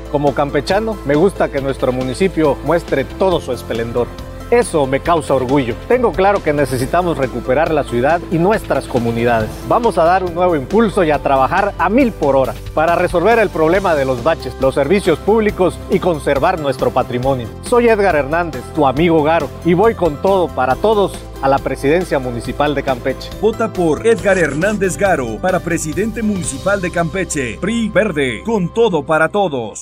Como campechano, me gusta que nuestro municipio muestre todo su esplendor. Eso me causa orgullo. Tengo claro que necesitamos recuperar la ciudad y nuestras comunidades. Vamos a dar un nuevo impulso y a trabajar a 1000 por hora para resolver el problema de los baches, los servicios públicos y conservar nuestro patrimonio. Soy Edgar Hernández, tu amigo Garo, y voy con todo para todos a la presidencia municipal de Campeche. Vota por Edgar Hernández Garo para presidente municipal de Campeche. PRI Verde, con todo para todos.